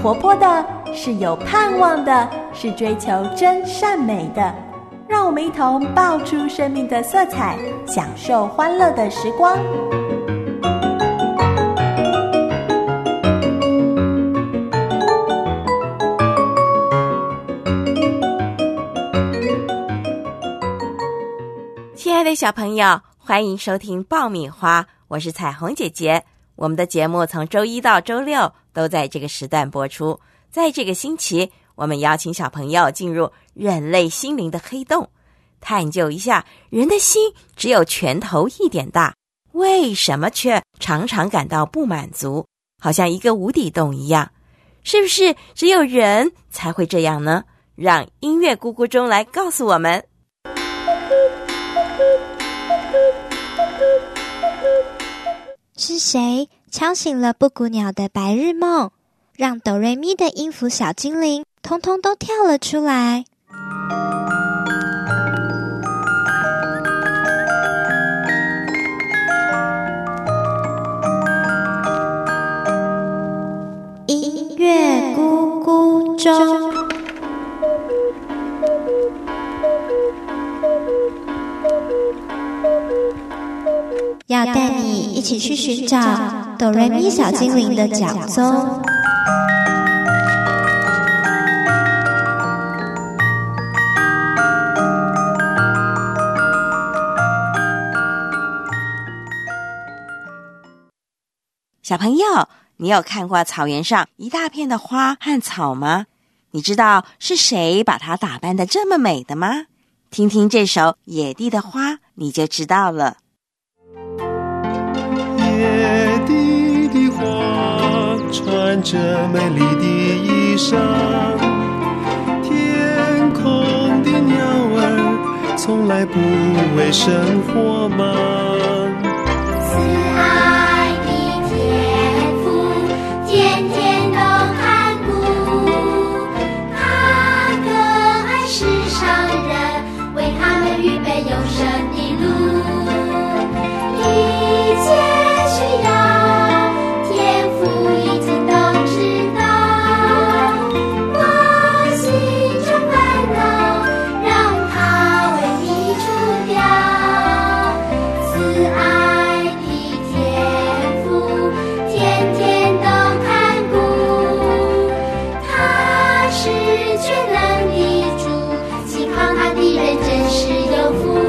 活泼的，是有盼望的，是追求真善美的。让我们一同爆出生命的色彩，享受欢乐的时光。 亲爱的小朋友，欢迎收听爆米花，我是彩虹姐姐。我们的节目从周一到周六都在这个时段播出。在这个星期，我们邀请小朋友进入人类心灵的黑洞，探究一下人的心只有拳头一点大，为什么却常常感到不满足，好像一个无底洞一样。是不是只有人才会这样呢？让音乐咕咕钟来告诉我们。 是谁敲醒了布谷鸟的白日梦，让哆瑞咪的音符小精灵通通都跳了出来？音乐咕咕钟，要带你一起去寻找哆瑞咪小精灵的脚踪。 小朋友，你有看过草原上一大片的花和草吗？你知道是谁把它打扮得这么美的吗？听听这首《野地的花》，你就知道了。 野地的花穿着美丽的衣裳，天空的鸟儿从来不为生活忙。 慈爱的天父天天都看顾，他更爱世上人，为他们预备永生的路。一切需要天父已经都知道，我心中烦恼让他为你除掉。慈爱的天父天天都看顾，他是全能的主，信靠他的人真是有福。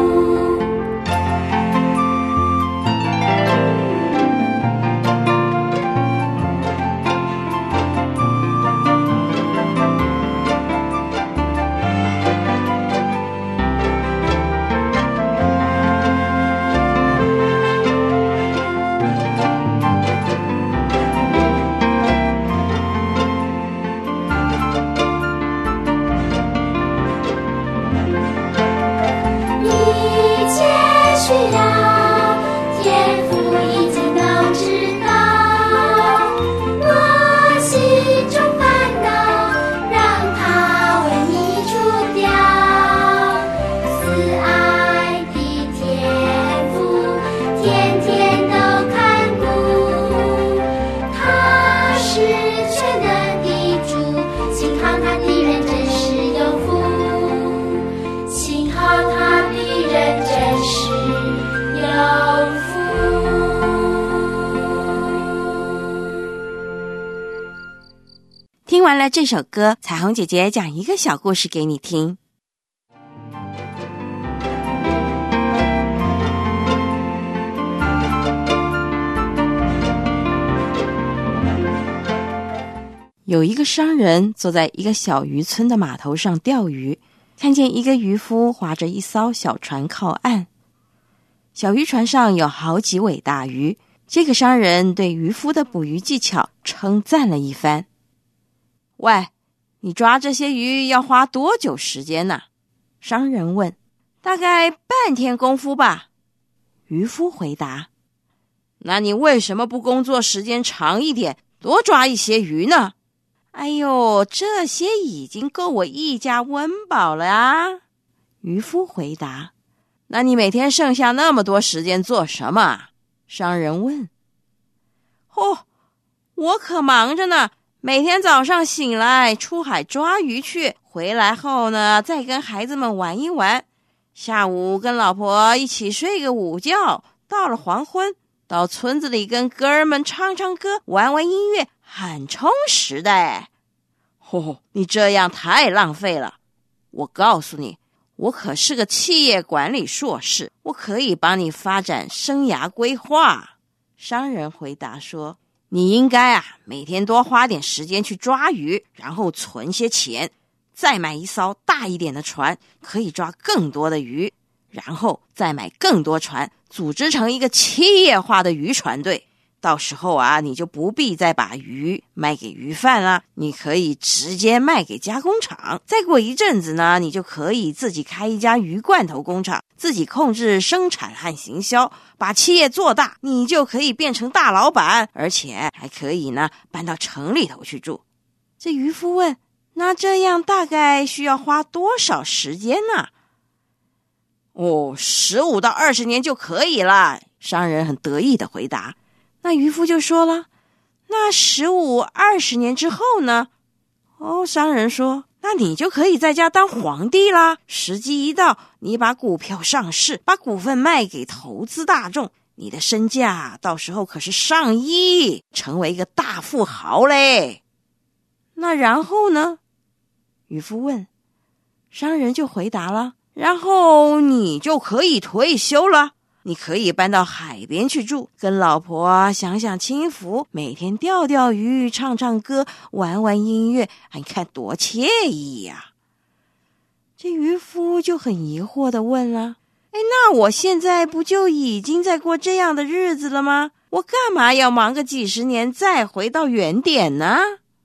听完了这首歌，彩虹姐姐讲一个小故事给你听。有一个商人坐在一个小渔村的码头上钓鱼，看见一个渔夫划着一艘小船靠岸。小渔船上有好几尾大鱼，这个商人对渔夫的捕鱼技巧称赞了一番。喂，你抓这些鱼要花多久时间呢？商人问。大概半天功夫吧。渔夫回答。那你为什么不工作时间长一点，多抓一些鱼呢？哎呦，这些已经够我一家温饱了啊！渔夫回答。那你每天剩下那么多时间做什么？商人问。我可忙着呢， 每天早上醒来出海抓鱼去，回来后呢再跟孩子们玩一玩，下午跟老婆一起睡个午觉，到了黄昏到村子里跟哥儿们唱唱歌，玩玩音乐，很充实的哎。你这样太浪费了。我告诉你，我可是个企业管理硕士，我可以帮你发展生涯规划。商人回答说，你应该每天多花点时间去抓鱼，然后存些钱，再买一艘大一点的船，可以抓更多的鱼，然后再买更多船，组织成一个企业化的渔船队。到时候你就不必再把鱼卖给鱼贩了，你可以直接卖给加工厂。再过一阵子呢，你就可以自己开一家鱼罐头工厂，自己控制生产和行销，把企业做大，你就可以变成大老板，而且还可以呢搬到城里头去住。这渔夫问，那这样大概需要花多少时间呢？15到20年就可以了。商人很得意地回答。那渔夫就说了，那15、20年之后呢？商人说，那你就可以在家当皇帝啦。时机一到，你把股票上市，把股份卖给投资大众，你的身价到时候可是上亿，成为一个大富豪嘞。那然后呢？渔夫问。商人就回答了，然后你就可以退休了。你可以搬到海边去住，跟老婆享享清福，每天钓钓鱼，唱唱歌，玩玩音乐，你看多惬意呀！这渔夫就很疑惑地问了，那我现在不就已经在过这样的日子了吗？我干嘛要忙个几十年再回到原点呢？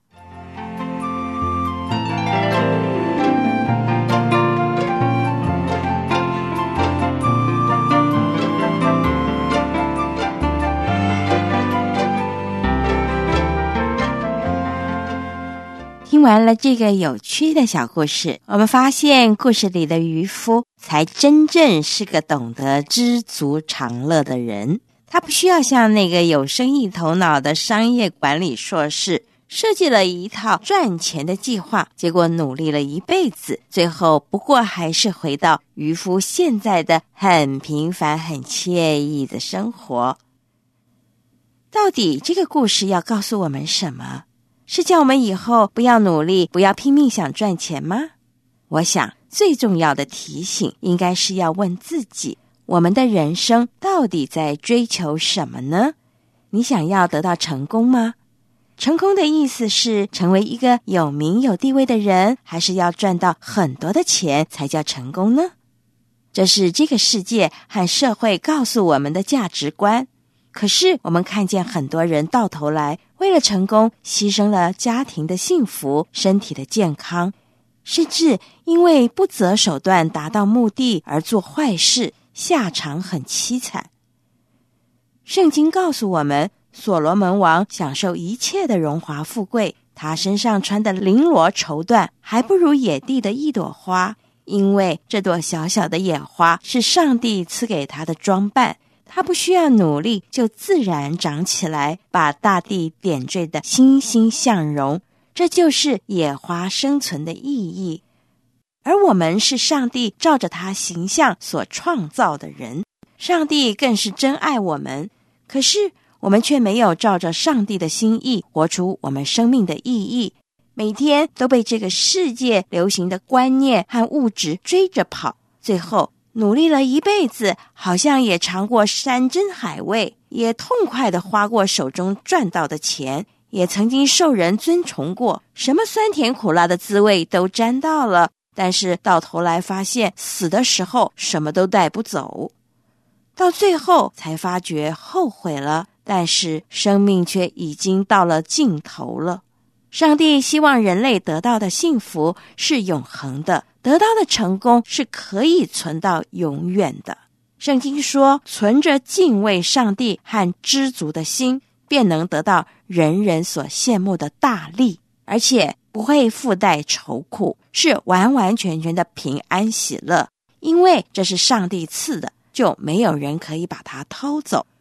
听完了这个有趣的小故事，我们发现故事里的渔夫才真正是个懂得知足常乐的人。他不需要像那个有生意头脑的商业管理硕士设计了一套赚钱的计划，结果努力了一辈子，最后不过还是回到渔夫现在的很平凡很惬意的生活。到底这个故事要告诉我们什么？是叫我们以后不要努力，不要拼命想赚钱吗？我想最重要的提醒应该是要问自己，我们的人生到底在追求什么呢？你想要得到成功吗？成功的意思是成为一个有名有地位的人，还是要赚到很多的钱才叫成功呢？这是这个世界和社会告诉我们的价值观。可是我们看见很多人到头来为了成功牺牲了家庭的幸福、身体的健康，甚至因为不择手段达到目的而做坏事，下场很凄惨。圣经告诉我们，所罗门王享受一切的荣华富贵，他身上穿的绫罗绸缎还不如野地的一朵花，因为这朵小小的野花是上帝赐给他的装扮，它不需要努力就自然长起来，把大地点缀得欣欣向荣，这就是野花生存的意义。而我们是上帝照着他形象所创造的人，上帝更是真爱我们，可是我们却没有照着上帝的心意活出我们生命的意义，每天都被这个世界流行的观念和物质追着跑，最后努力了一辈子，好像也尝过山珍海味，也痛快地花过手中赚到的钱，也曾经受人尊崇过，什么酸甜苦辣的滋味都沾到了，但是到头来发现死的时候什么都带不走，到最后才发觉后悔了，但是生命却已经到了尽头了。上帝希望人类得到的幸福是永恒的，得到的成功是可以存到永远的。圣经说，存着敬畏上帝和知足的心，便能得到人人所羡慕的大利，而且不会附带愁苦，是完完全全的平安喜乐，因为这是上帝赐的，就没有人可以把它偷走。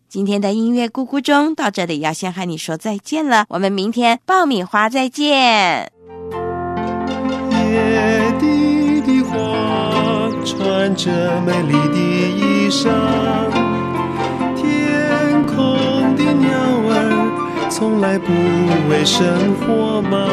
今天的音乐咕咕钟到这里要先和你说再见了，我们明天爆米花再见。 野地的花穿着美丽的衣裳，天空的鸟儿从来不为生活忙。